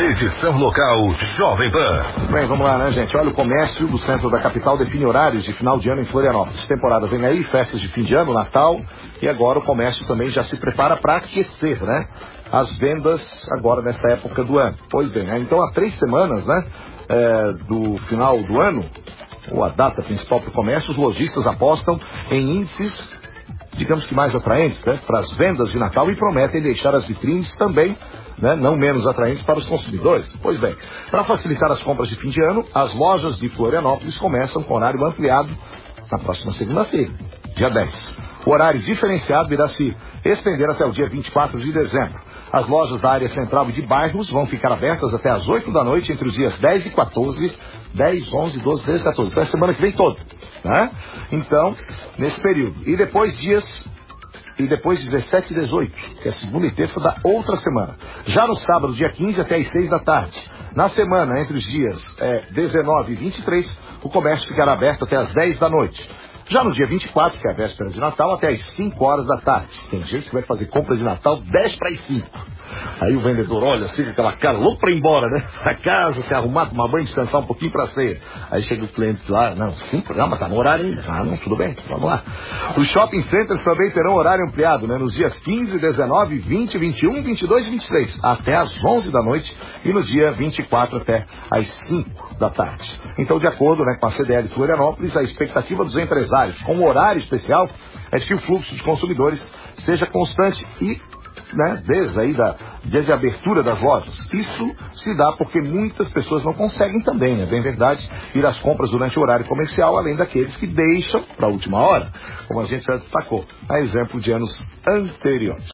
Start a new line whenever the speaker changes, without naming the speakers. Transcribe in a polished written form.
Edição local Jovem Pan.
Bem, vamos lá, né, gente? Olha, o comércio do centro da capital define horários de final de ano em Florianópolis. Temporada vem aí, festas de fim de ano, Natal, e agora o comércio também já se prepara para aquecer, né? As vendas agora nessa época do ano. Pois bem, né? Então há 3 semanas, né, do final do ano, ou a data principal para o comércio, os lojistas apostam em índices, digamos que mais atraentes, né, para as vendas de Natal e prometem deixar as vitrines também, né, não menos atraentes para os consumidores. Pois bem, para facilitar as compras de fim de ano, as lojas de Florianópolis começam com horário ampliado na próxima segunda-feira, dia 10. O horário diferenciado irá se estender até o dia 24 de dezembro. As lojas da área central e de bairros vão ficar abertas até às 8 da noite entre os dias 10 e 14, 10, 11, 12, 13, 14. Então é a semana que vem toda, né? Então, nesse período. E depois 17 e 18, que é segunda e terça da outra semana. Já no sábado, dia 15, até às 6 da tarde. Na semana, entre os dias 19 e 23, o comércio ficará aberto até às 10 da noite. Já no dia 24, que é a véspera de Natal, até às 5 horas da tarde. Tem gente que vai fazer compras de Natal 10 para as 5. Aí o vendedor olha assim, com aquela cara louco para ir embora, né? Pra casa, se arrumar, tomar banho, descansar um pouquinho para ceia. Aí chega o cliente lá, não, 5, mas tá no horário ainda. Ah, não, tudo bem, vamos lá. Os shopping centers também terão horário ampliado, né? Nos dias 15, 19, 20, 21, 22 e 26, até às 11 da noite, e no dia 24 até às 5 da tarde. Então, de acordo, né, com a CDL Florianópolis, a expectativa dos empresários com o horário especial é que o fluxo de consumidores seja constante e, né, desde a abertura das lojas. Isso se dá porque muitas pessoas não conseguem também, é bem verdade, ir às compras durante o horário comercial, além daqueles que deixam para a última hora, como a gente já destacou, a exemplo de anos anteriores.